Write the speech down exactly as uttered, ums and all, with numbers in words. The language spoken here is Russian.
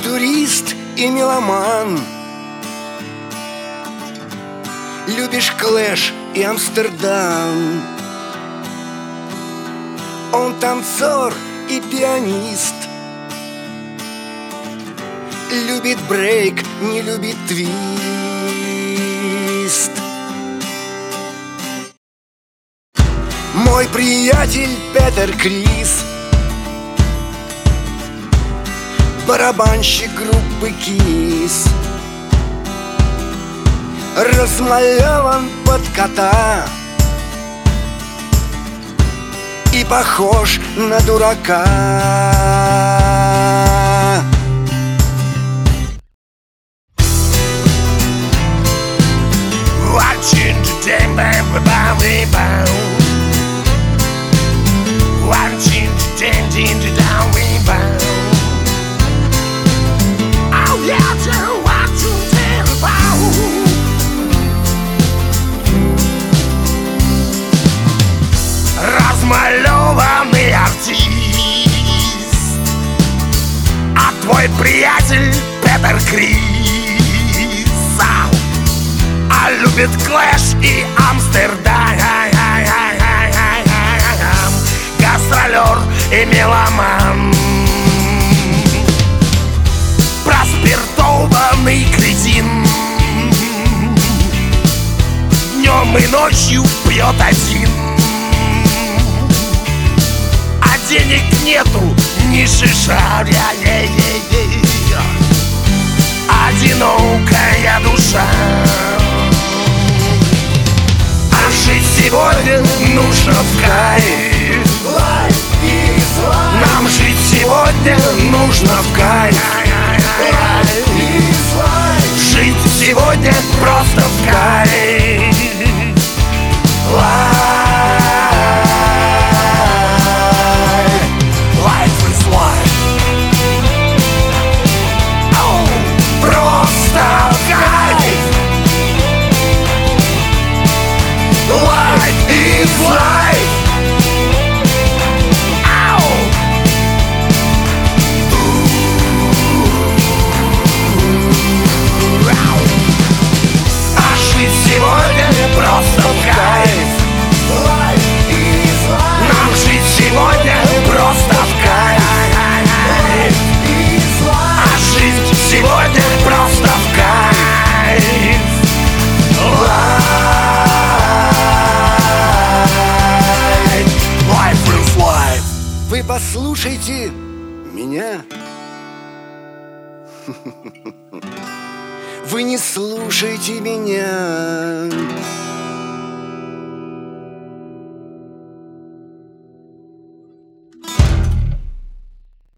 турист и меломан. Любишь Клэш и Амстердам. Он танцор и пианист. Любит брейк, не любит твист. Мой приятель Петер Крис, барабанщик группы Кис, размалеван под кота и похож на дурака. Watching the damn bam bam bam. Watching the damn damn down bam. Oh yeah, just watching damn bam. Размалеванный артист, а твой приятель Петер Крис, а любит Клэш и Амстердам. Гастролер и меломан, проспиртованный кретин, днем и ночью пьет один. А денег нету ни шиша. Одинокая душа. А жить сегодня нужно в кайф. Нам жить сегодня нужно в кайф. Жить сегодня просто в кайф. Life is life. Oh, просто кайф. Life is life. Просто в кайф. Нам жить сегодня просто в кайф. А жизнь сегодня просто в кайф. Life is life. Вы послушайте меня. Вы не слушайте меня.